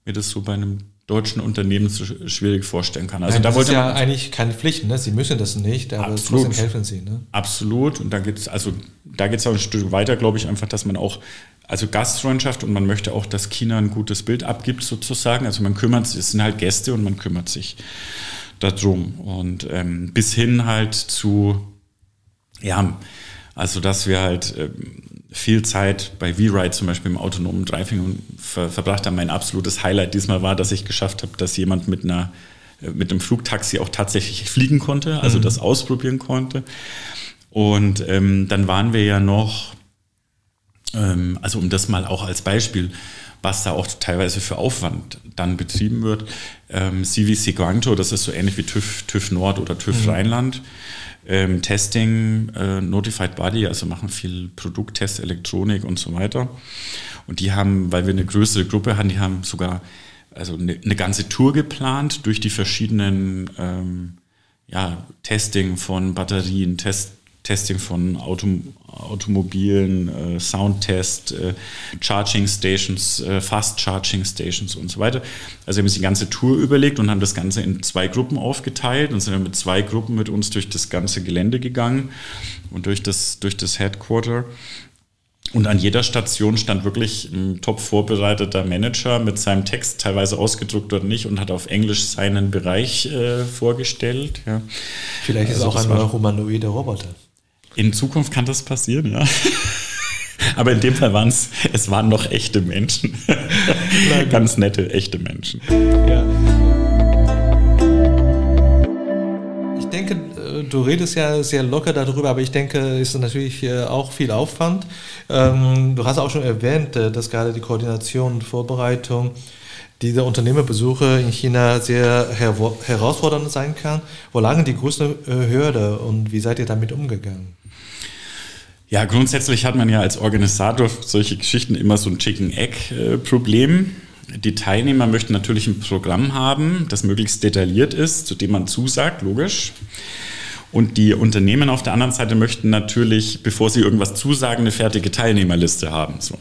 mir das so bei einem deutschen Unternehmen so schwierig vorstellen kann. Also Nein, da das wollte ist ja man, eigentlich keine Pflicht, ne? Sie müssen das nicht, aber absolut, trotzdem helfen Sie. Ne? Absolut. Und da geht's, also da geht es auch ein Stück weiter, glaube ich, einfach, dass man auch, also Gastfreundschaft und man möchte auch, dass China ein gutes Bild abgibt sozusagen. Also man kümmert sich, es sind halt Gäste und man kümmert sich darum. Und ähm, bis hin halt zu, ja, also dass wir halt ähm, viel Zeit bei V-Ride zum Beispiel im autonomen Driving ver- verbracht haben. Mein absolutes Highlight diesmal war, dass ich geschafft habe, dass jemand mit einer mit einem Flugtaxi auch tatsächlich fliegen konnte, also mhm. das ausprobieren konnte. Und ähm, dann waren wir ja noch, ähm, also um das mal auch als Beispiel, was da auch teilweise für Aufwand dann betrieben wird, ähm, C V C Guangzhou, das ist so ähnlich wie TÜV, TÜV Nord oder TÜV mhm. Rheinland, ähm, Testing, äh, Notified Body, also machen viel Produkttests, Elektronik und so weiter. Und die haben, weil wir eine größere Gruppe haben, die haben sogar also eine, eine ganze Tour geplant durch die verschiedenen ähm, ja, Testing von Batterien, Test, Testing von Autom- Automobilen, äh, Soundtest, äh, Charging Stations, äh, Fast Charging Stations und so weiter. Also haben wir uns die ganze Tour überlegt und haben das Ganze in zwei Gruppen aufgeteilt und sind dann mit zwei Gruppen mit uns durch das ganze Gelände gegangen und durch das, durch das Headquarter. Und an jeder Station stand wirklich ein top vorbereiteter Manager mit seinem Text, teilweise ausgedruckt oder nicht, und hat auf Englisch seinen Bereich äh, vorgestellt. Ja. Vielleicht ist also auch ein neuer humanoider Roboter. In Zukunft kann das passieren, ja. Aber in dem Fall waren es, es waren noch echte Menschen. Ganz nette, echte Menschen. Ja. Ich denke, du redest ja sehr locker darüber, aber ich denke, es ist natürlich auch viel Aufwand. Du hast auch schon erwähnt, dass gerade die Koordination und Vorbereitung dieser Unternehmerbesuche in China sehr herausfordernd sein kann. Wo lag die größte Hürde und wie seid ihr damit umgegangen? Ja, grundsätzlich hat man ja als Organisator solche Geschichten immer so ein Chicken-Egg-Problem. Die Teilnehmer möchten natürlich ein Programm haben, das möglichst detailliert ist, zu dem man zusagt, logisch. Und die Unternehmen auf der anderen Seite möchten natürlich, bevor sie irgendwas zusagen, eine fertige Teilnehmerliste haben. So.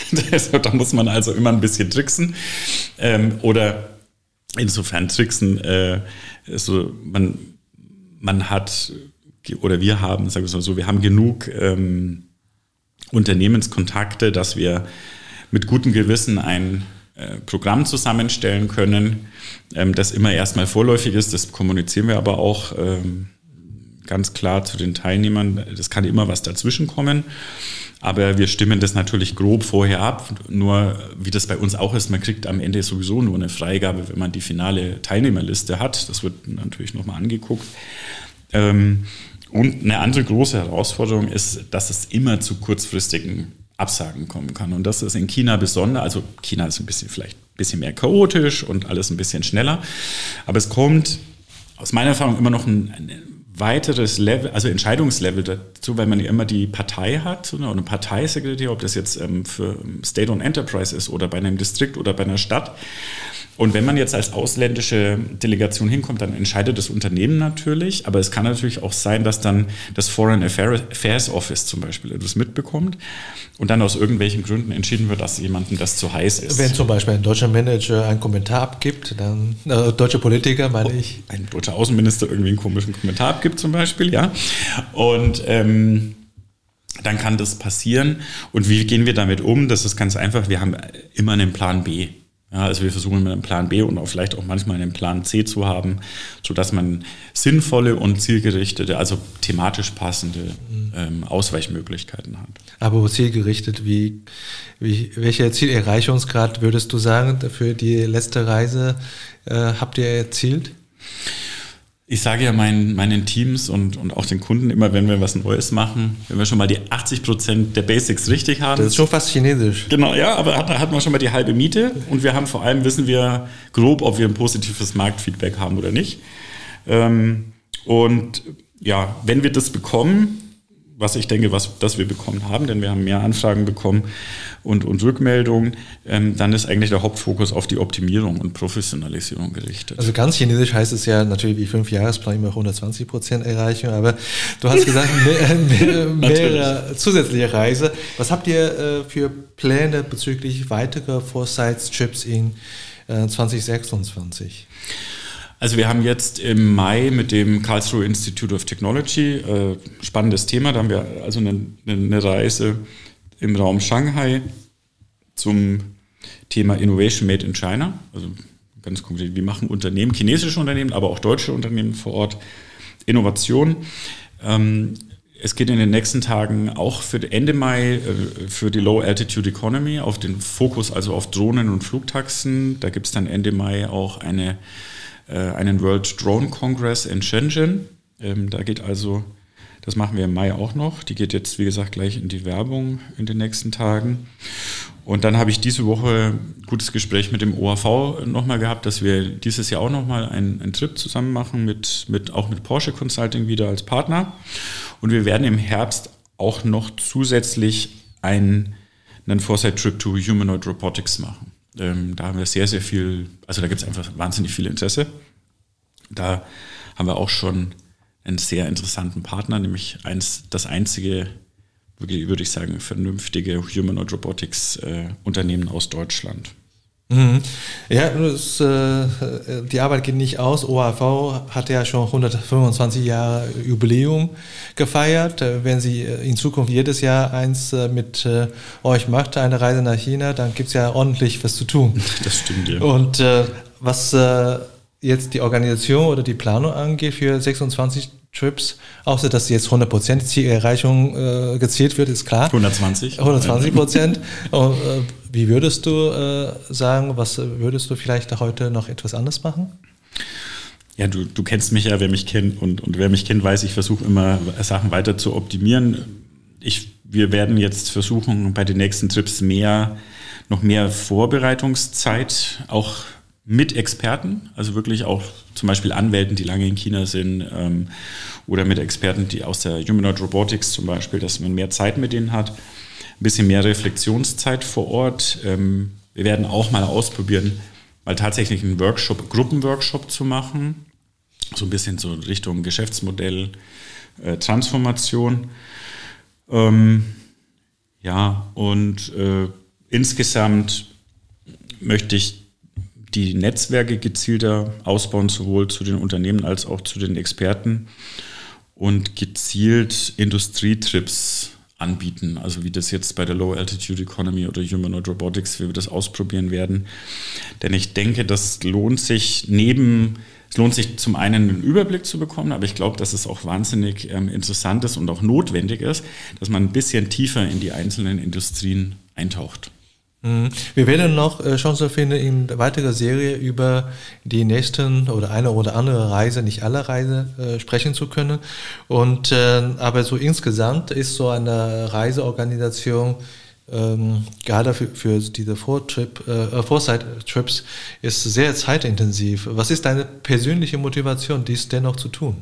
Da muss man also immer ein bisschen tricksen. Ähm, oder insofern tricksen, äh, so man, man hat, oder wir haben, sagen wir mal so, wir haben genug ähm, Unternehmenskontakte, dass wir mit gutem Gewissen ein äh, Programm zusammenstellen können, ähm, das immer erstmal vorläufig ist. Das kommunizieren wir aber auch ähm, ganz klar zu den Teilnehmern. Das kann immer was dazwischen kommen, aber wir stimmen das natürlich grob vorher ab. Nur wie das bei uns auch ist, man kriegt am Ende sowieso nur eine Freigabe, wenn man die finale Teilnehmerliste hat. Das wird natürlich nochmal angeguckt. Ähm, und eine andere große Herausforderung ist, dass es immer zu kurzfristigen Absagen kommen kann. Und das ist in China besonders. Also China ist ein bisschen vielleicht ein bisschen mehr chaotisch und alles ein bisschen schneller. Aber es kommt aus meiner Erfahrung immer noch ein, ein weiteres Level, also Entscheidungslevel dazu, weil man ja immer die Partei hat, oder eine Parteisekretär, ob das jetzt ähm, für State-owned Enterprise ist oder bei einem Distrikt oder bei einer Stadt. Und wenn man jetzt als ausländische Delegation hinkommt, dann entscheidet das Unternehmen natürlich, aber es kann natürlich auch sein, dass dann das Foreign Affairs Office zum Beispiel etwas mitbekommt und dann aus irgendwelchen Gründen entschieden wird, dass jemandem das zu heiß ist. Wenn zum Beispiel ein deutscher Manager einen Kommentar abgibt, dann, äh, deutscher Politiker meine ich. Ein deutscher Außenminister irgendwie einen komischen Kommentar abgibt zum Beispiel, ja. Und ähm, dann kann das passieren. Und wie gehen wir damit um? Das ist ganz einfach, wir haben immer einen Plan B. Ja, also wir versuchen mit einem Plan B und auch vielleicht auch manchmal einen Plan C zu haben, sodass man sinnvolle und zielgerichtete, also thematisch passende ähm, Ausweichmöglichkeiten hat. Aber zielgerichtet, wie, wie, welcher Zielerreichungsgrad würdest du sagen, für die letzte Reise äh, habt ihr erzielt? Ich sage ja meinen, meinen Teams und, und auch den Kunden immer, wenn wir was Neues machen, wenn wir schon mal die achtzig Prozent der Basics richtig haben. Das ist schon fast chinesisch. Genau, ja, aber hat, hat man schon mal die halbe Miete und wir haben vor allem, wissen wir grob, ob wir ein positives Marktfeedback haben oder nicht. Ähm, und ja, wenn wir das bekommen, was ich denke, was das wir bekommen haben, denn wir haben mehr Anfragen bekommen und, und Rückmeldungen, ähm, dann ist eigentlich der Hauptfokus auf die Optimierung und Professionalisierung gerichtet. Also ganz chinesisch heißt es ja natürlich wie Fünfjahresplan immer hundertzwanzig Prozent Erreichung, aber du hast gesagt, mehr, mehr, mehrere zusätzliche Reise. Was habt ihr äh, für Pläne bezüglich weiterer Foresight-Trips in äh, zwanzig sechsundzwanzig? Also wir haben jetzt im Mai mit dem Karlsruhe Institute of Technology, äh, spannendes Thema, da haben wir also eine, eine Reise im Raum Shanghai zum Thema Innovation Made in China. Also ganz konkret, wie machen Unternehmen, chinesische Unternehmen, aber auch deutsche Unternehmen vor Ort Innovation. Ähm, es geht in den nächsten Tagen auch für Ende Mai äh, für die Low Altitude Economy auf den Fokus, also auf Drohnen und Flugtaxen. Da gibt es dann Ende Mai auch eine, äh, einen World Drone Congress in Shenzhen. Ähm, da geht also, das machen wir im Mai auch noch. Die geht jetzt, wie gesagt, gleich in die Werbung in den nächsten Tagen. Und dann habe ich diese Woche ein gutes Gespräch mit dem O H V nochmal gehabt, dass wir dieses Jahr auch nochmal einen, einen Trip zusammen machen, mit, mit, auch mit Porsche Consulting wieder als Partner. Und wir werden im Herbst auch noch zusätzlich einen, einen Foresight-Trip to Humanoid Robotics machen. Ähm, da haben wir sehr, sehr viel, also da gibt es einfach wahnsinnig viel Interesse. Da haben wir auch schon einen sehr interessanten Partner, nämlich eins, das einzige, wirklich, würde ich sagen, vernünftige Humanoid Robotics äh, Unternehmen aus Deutschland. Mhm. Ja, das, äh, die Arbeit geht nicht aus. O H V hat ja schon hundertfünfundzwanzig Jahre Jubiläum gefeiert. Wenn Sie in Zukunft jedes Jahr eins mit äh, euch macht, eine Reise nach China, dann gibt es ja ordentlich was zu tun. Das stimmt, ja. Und äh, was äh, jetzt die Organisation oder die Planung angeht für sechsundzwanzig Trips, außer dass jetzt hundert Prozent Zielerreichung äh, gezielt wird, ist klar. hundertzwanzig. hundertzwanzig Prozent. Und, äh, wie würdest du äh, sagen, was würdest du vielleicht heute noch etwas anders machen? Ja, du, du kennst mich ja, wer mich kennt und, und wer mich kennt, weiß, ich versuche immer Sachen weiter zu optimieren. Ich, wir werden jetzt versuchen, bei den nächsten Trips mehr, noch mehr Vorbereitungszeit, auch mit Experten, also wirklich auch zum Beispiel Anwälten, die lange in China sind, ähm, oder mit Experten, die aus der Humanoid Robotics zum Beispiel, dass man mehr Zeit mit denen hat, ein bisschen mehr Reflexionszeit vor Ort. Ähm, wir werden auch mal ausprobieren, mal tatsächlich einen Workshop, Gruppenworkshop zu machen, so ein bisschen so Richtung Geschäftsmodell, äh, Transformation. Ähm, ja, und äh, insgesamt möchte ich die Netzwerke gezielter ausbauen, sowohl zu den Unternehmen als auch zu den Experten und gezielt Industrietrips anbieten, also wie das jetzt bei der Low Altitude Economy oder Humanoid Robotics, wie wir das ausprobieren werden. Denn ich denke, das lohnt sich neben, es lohnt sich zum einen einen Überblick zu bekommen, aber ich glaube, dass es auch wahnsinnig ähm, interessant ist und auch notwendig ist, dass man ein bisschen tiefer in die einzelnen Industrien eintaucht. Wir werden noch äh, Chance finden, in weiterer Serie über die nächsten oder eine oder andere Reise, nicht alle Reise, äh, sprechen zu können. Und äh, aber so insgesamt ist so eine Reiseorganisation ähm, gerade für, für diese Vortrip, äh, Foresight-Trips ist sehr zeitintensiv. Was ist deine persönliche Motivation, dies dennoch zu tun?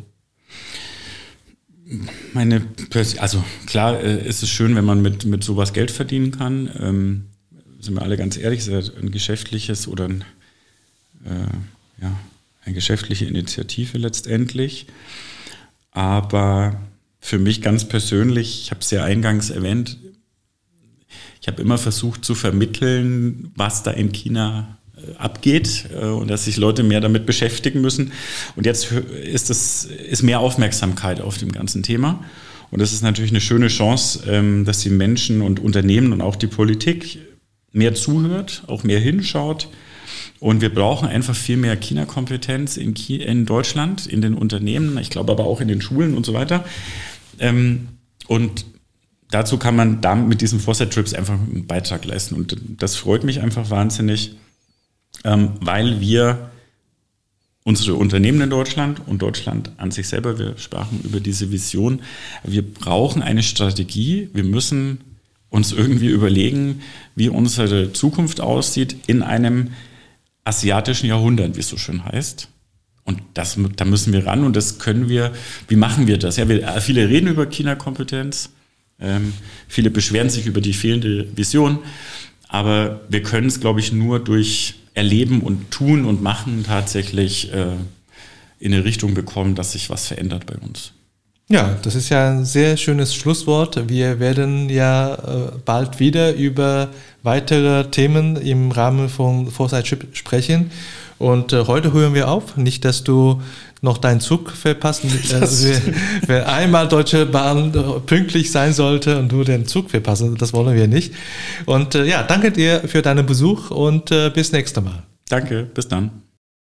Meine, also klar, äh, ist es schön, wenn man mit mit sowas Geld verdienen kann. Ähm, sind wir alle ganz ehrlich, ist ein geschäftliches oder ein, äh, ja, eine geschäftliche Initiative letztendlich. Aber für mich ganz persönlich, ich habe es ja eingangs erwähnt, ich habe immer versucht zu vermitteln, was da in China äh, abgeht äh, und dass sich Leute mehr damit beschäftigen müssen. Und jetzt ist, das, ist mehr Aufmerksamkeit auf dem ganzen Thema. Und das ist natürlich eine schöne Chance, ähm, dass die Menschen und Unternehmen und auch die Politik mehr zuhört, auch mehr hinschaut. Und wir brauchen einfach viel mehr China-Kompetenz in, Ki- in Deutschland, in den Unternehmen, ich glaube aber auch in den Schulen und so weiter. Ähm, und dazu kann man dann mit diesen Foresight-Trips einfach einen Beitrag leisten. Und das freut mich einfach wahnsinnig, ähm, weil wir unsere Unternehmen in Deutschland und Deutschland an sich selber, wir sprachen über diese Vision, wir brauchen eine Strategie, wir müssen uns irgendwie überlegen, wie unsere Zukunft aussieht in einem asiatischen Jahrhundert, wie es so schön heißt. Und das, da müssen wir ran und das können wir, wie machen wir das? Ja, wir, viele reden über China-Kompetenz, ähm, viele beschweren sich über die fehlende Vision, aber wir können es, glaube ich, nur durch Erleben und Tun und Machen tatsächlich äh, in eine Richtung bekommen, dass sich was verändert bei uns. Ja, das ist ja ein sehr schönes Schlusswort. Wir werden ja äh, bald wieder über weitere Themen im Rahmen von Foresight Chip sprechen. Und äh, heute hören wir auf. Nicht, dass du noch deinen Zug verpasst. Äh, wenn einmal Deutsche Bahn pünktlich sein sollte und du den Zug verpasst, das wollen wir nicht. Und äh, ja, danke dir für deinen Besuch und äh, bis nächstes Mal. Danke, bis dann.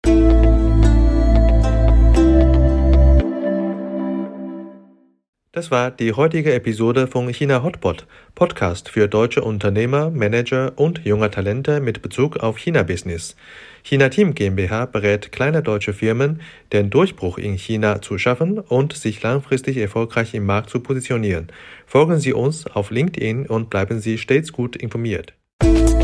Das war die heutige Episode von China Hotpot, Podcast für deutsche Unternehmer, Manager und junge Talente mit Bezug auf China-Business. China Team GmbH berät kleine deutsche Firmen, den Durchbruch in China zu schaffen und sich langfristig erfolgreich im Markt zu positionieren. Folgen Sie uns auf LinkedIn und bleiben Sie stets gut informiert.